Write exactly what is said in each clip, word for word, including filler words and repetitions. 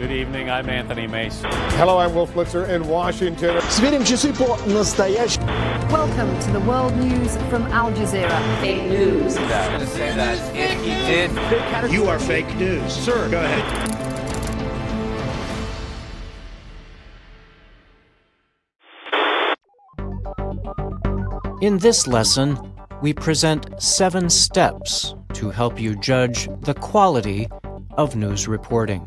Good evening, I'm Anthony Mason. Hello, I'm Wolf Blitzer in Washington. Сверим часы по настоящему. Welcome to the world news from Al Jazeera. Fake news. I'm going to say that if he did... You are fake news. Sir, go ahead. In this lesson, we present seven steps to help you judge the quality of news reporting.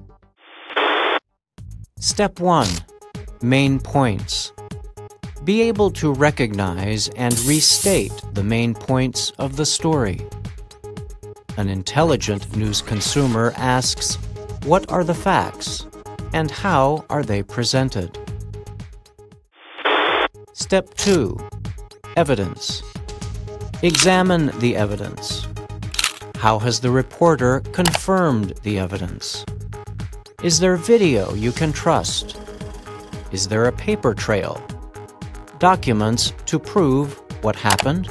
Step one. Main points. Be able to recognize and restate the main points of the story. An intelligent news consumer asks, what are the facts, and how are they presented? Step two. Evidence. Examine the evidence. How has the reporter confirmed the evidence? Is there video you can trust? Is there a paper trail? Documents to prove what happened?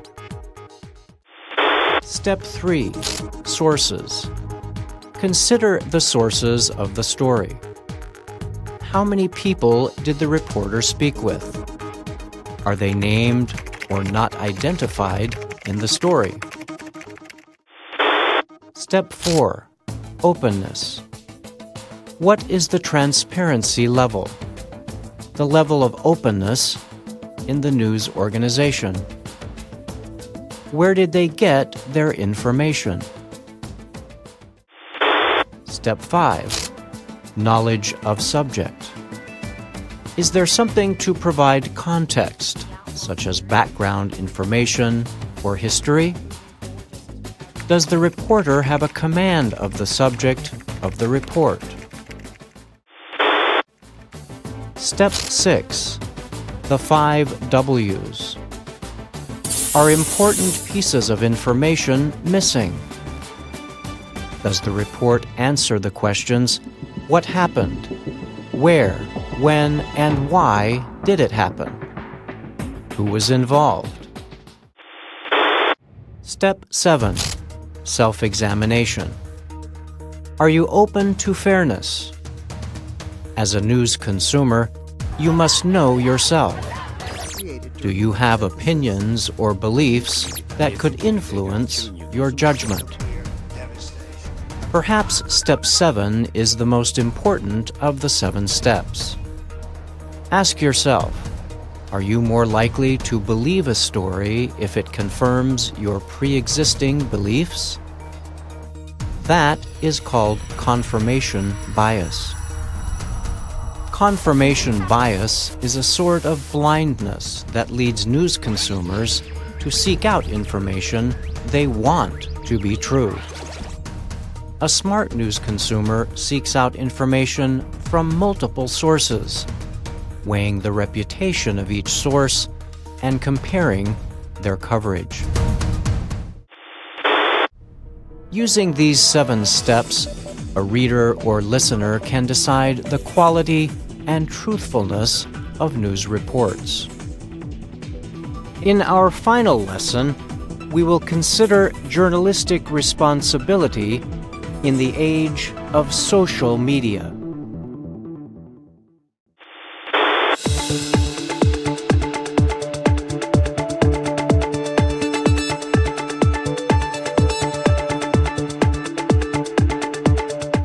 Step three. Sources. Consider the sources of the story. How many people did the reporter speak with? Are they named or not identified in the story? Step four. Openness. What is the transparency level? The level of openness in the news organization. Where did they get their information? Step five. Knowledge of subject. Is there something to provide context, such as background information or history? Does the reporter have a command of the subject of the report? Step six. The five W's. Are important pieces of information missing? Does the report answer the questions, what happened? Where, when, and why did it happen? Who was involved? Step seven. Self-examination. Are you open to fairness? As a news consumer, you must know yourself. Do you have opinions or beliefs that could influence your judgment? Perhaps step seven is the most important of the seven steps. Ask yourself, are you more likely to believe a story if it confirms your pre-existing beliefs? That is called confirmation bias. Confirmation bias is a sort of blindness that leads news consumers to seek out information they want to be true. A smart news consumer seeks out information from multiple sources, weighing the reputation of each source and comparing their coverage. Using these seven steps, a reader or listener can decide the quality and truthfulness of news reports. In our final lesson, we will consider journalistic responsibility in the age of social media.